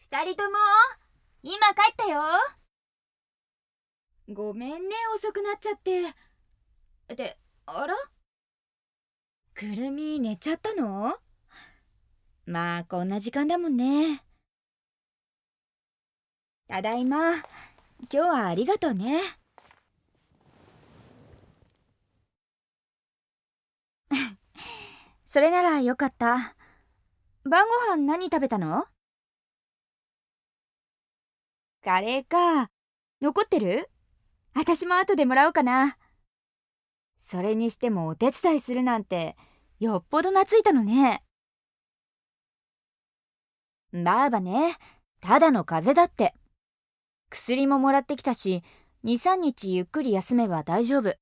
二人とも今帰ったよ。ごめんね、遅くなっちゃって。あら、くるみ寝ちゃったの？まあこんな時間だもんね。ただいま。今日はありがとうね。それならよかった。晩ご飯何食べたの？カレーか。残ってる？私も後でもらおうかな。それにしてもお手伝いするなんてよっぽど懐いたのね。ばあばね、ただの風邪だって。薬ももらってきたし、2、3日ゆっくり休めば大丈夫。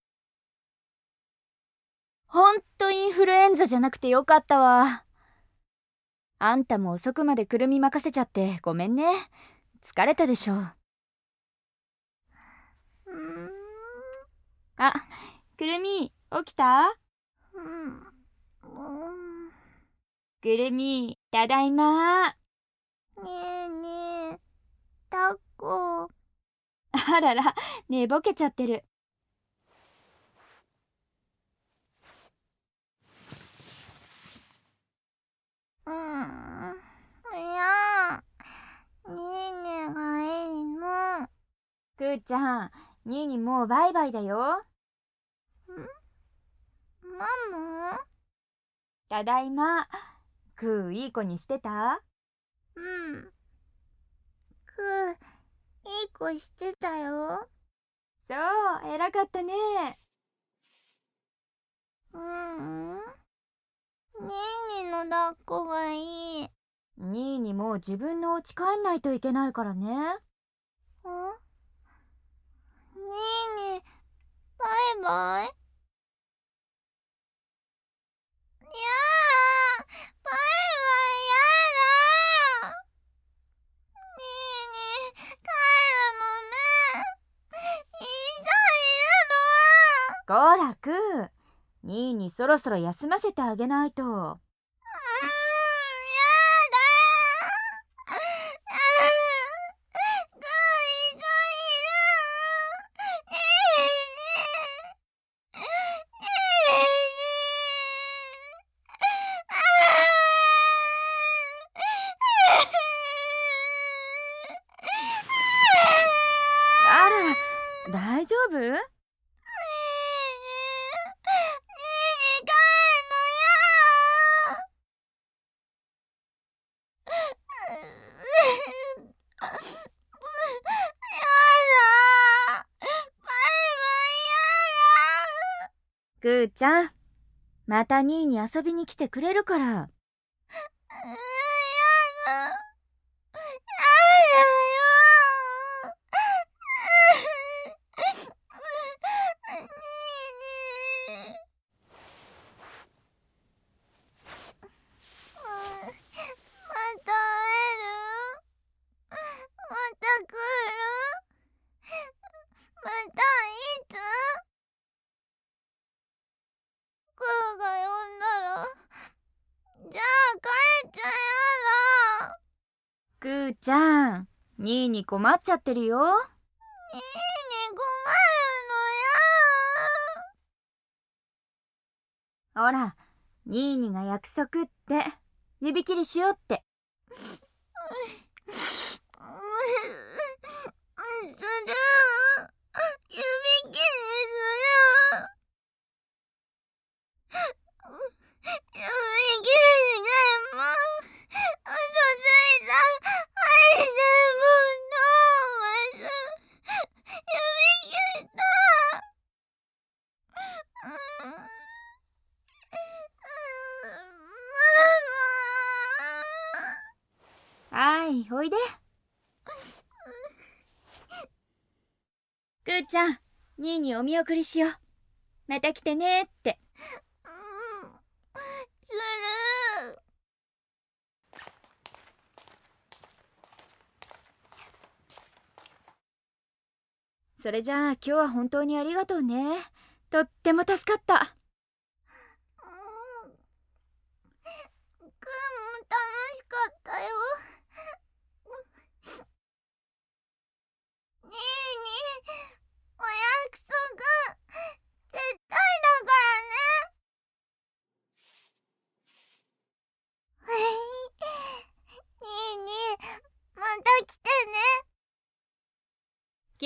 ほんとインフルエンザじゃなくてよかったわ。あんたも遅くまでくるみ任せちゃってごめんね。疲れたでしょ。あ、くるみ、起きた？くるみ、ただいま。 ねえねえ、抱っこ。 あらら、寝ぼけちゃってる。 いや、ねえねえがいいの。 くーちゃん、にーにもうバイバイだよ。 ママ？ ただいま。くーいい子にしてた？ いい子してたよ。 そう、偉かったね。 ねえねえの抱っこがいい。 にーにも自分の家帰んないといけないからね。 ねえねえ、バイバイ。やー、バイバイやだ。ねえねえ、帰るのね。いこらくー、にーにそろそろ休ませてあげないと。 やだ。ぐいぐいる。 あらら、大丈夫？くーちゃん、またにーに遊びに来てくれるから。 また会える？また来る？またいつ？クーが呼んだら、じゃあ帰っちゃやだ。 くーちゃん、にーに困っちゃってるよ。 に困るほら、にーにが約束って指切りしようって。 する。指切りする。指切りでも嘘ついた愛してるものは指切った。 はい、おいで。くーちゃん、にーにお見送りしよう。また来てねって。 する。 それじゃあ今日は本当にありがとうね。とっても助かった。 くんも楽しかったよ。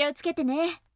気をつけてね。